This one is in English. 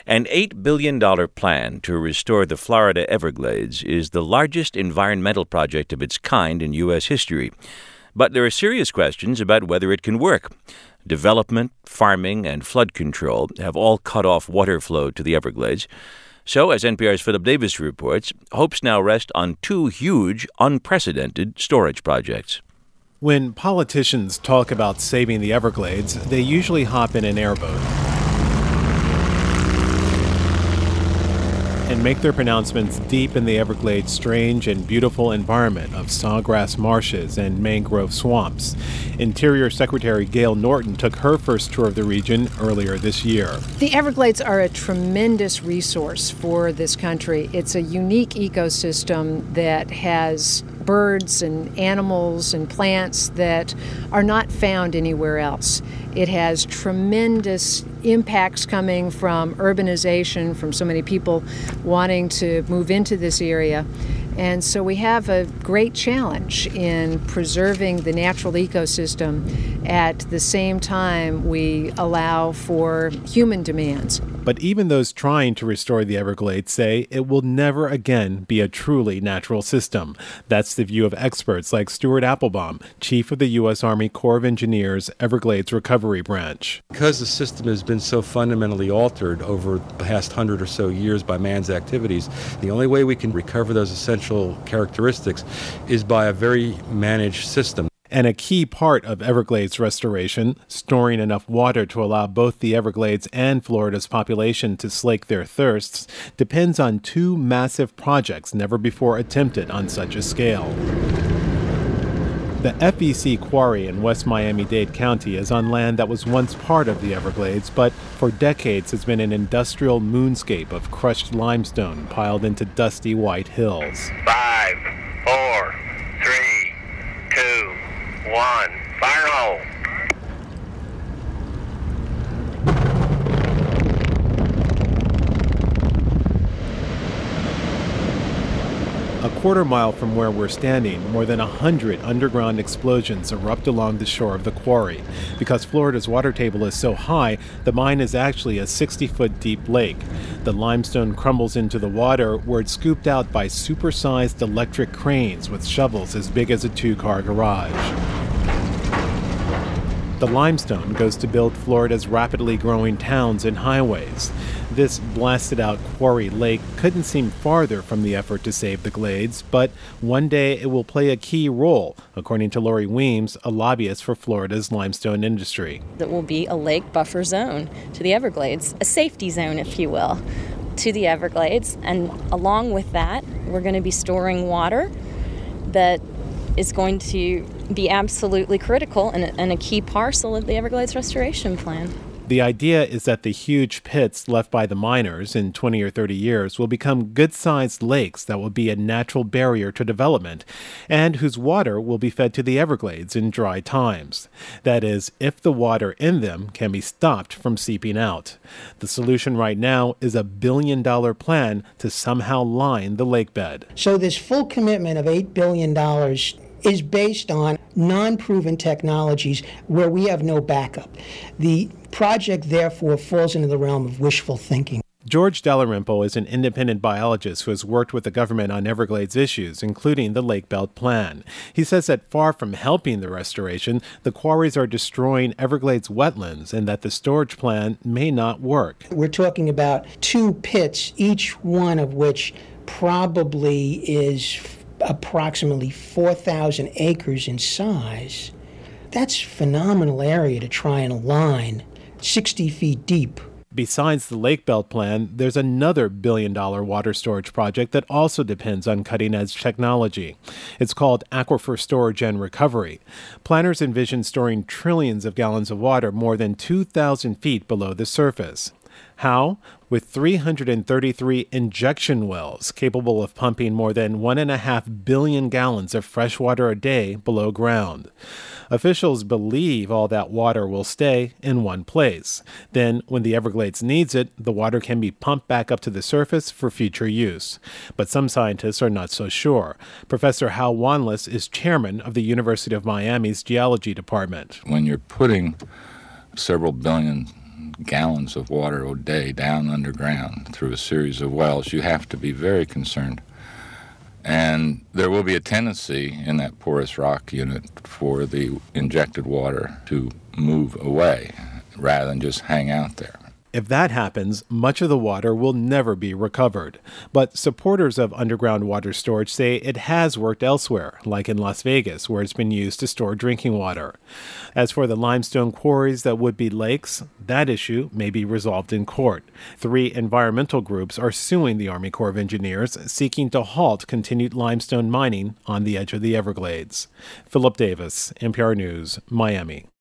An $8 billion plan to restore the Florida Everglades is the largest environmental project of its kind in U.S. history. But there are serious questions about whether it can work. Development, farming, and flood control have all cut off water flow to the Everglades. So, as NPR's Philip Davis reports, hopes now rest on two huge, unprecedented storage projects. When politicians talk about saving the Everglades, they usually hop in an airboat and make their pronouncements deep in the Everglades' strange and beautiful environment of sawgrass marshes and mangrove swamps. Interior Secretary Gail Norton took her first tour of the region earlier this year. The Everglades are a tremendous resource for this country. It's a unique ecosystem that has birds and animals and plants that are not found anywhere else. It has tremendous impacts coming from urbanization, from so many people wanting to move into this area. And so we have a great challenge in preserving the natural ecosystem at the same time we allow for human demands. But even those trying to restore the Everglades say it will never again be a truly natural system. That's the view of experts like Stuart Applebaum, chief of the U.S. Army Corps of Engineers Everglades Recovery Branch. Because the system has been so fundamentally altered over the past 100 or so years by man's activities, the only way we can recover those essential characteristics is by a very managed system. And a key part of Everglades restoration, storing enough water to allow both the Everglades and Florida's population to slake their thirsts, depends on two massive projects never before attempted on such a scale. The FEC quarry in West Miami-Dade County is on land that was once part of the Everglades, but for decades has been an industrial moonscape of crushed limestone piled into dusty white hills. 5, 4, 3, 2, 1, fire hole. A quarter mile from where we're standing, more than 100 underground explosions erupt along the shore of the quarry. Because Florida's water table is so high, the mine is actually a 60-foot deep lake. The limestone crumbles into the water where it's scooped out by supersized electric cranes with shovels as big as a two-car garage. The limestone goes to build Florida's rapidly growing towns and highways. This blasted-out quarry lake couldn't seem farther from the effort to save the Glades, but one day it will play a key role, according to Lori Weems, a lobbyist for Florida's limestone industry. That will be a lake buffer zone to the Everglades, a safety zone, if you will, to the Everglades. And along with that, we're going to be storing water that is going to be absolutely critical and a key parcel of the Everglades Restoration Plan. The idea is that the huge pits left by the miners in 20 or 30 years will become good-sized lakes that will be a natural barrier to development and whose water will be fed to the Everglades in dry times. That is, if the water in them can be stopped from seeping out. The solution right now is a $1 billion plan to somehow line the lake bed. So this full commitment of $8 billion is based on non-proven technologies where we have no backup. The project, therefore, falls into the realm of wishful thinking. George Dalrymple is an independent biologist who has worked with the government on Everglades issues, including the Lake Belt Plan. He says that far from helping the restoration, the quarries are destroying Everglades wetlands and that the storage plan may not work. We're talking about two pits, each one of which probably is approximately 4,000 acres in size. That's a phenomenal area to try and align 60 feet deep. Besides the Lake Belt Plan, there's another $1 billion water storage project that also depends on cutting-edge technology. It's called Aquifer Storage and Recovery. Planners envision storing trillions of gallons of water more than 2,000 feet below the surface. How? With 333 injection wells capable of pumping more than 1.5 billion gallons of fresh water a day below ground. Officials believe all that water will stay in one place. Then, when the Everglades needs it, the water can be pumped back up to the surface for future use. But some scientists are not so sure. Professor Hal Wanless is chairman of the University of Miami's Geology Department. When you're putting several billion gallons of water a day down underground through a series of wells, you have to be very concerned. And there will be a tendency in that porous rock unit for the injected water to move away rather than just hang out there. If that happens, much of the water will never be recovered. But supporters of underground water storage say it has worked elsewhere, like in Las Vegas, where it's been used to store drinking water. As for the limestone quarries that would be lakes, that issue may be resolved in court. 3 environmental groups are suing the Army Corps of Engineers, seeking to halt continued limestone mining on the edge of the Everglades. Philip Davis, NPR News, Miami.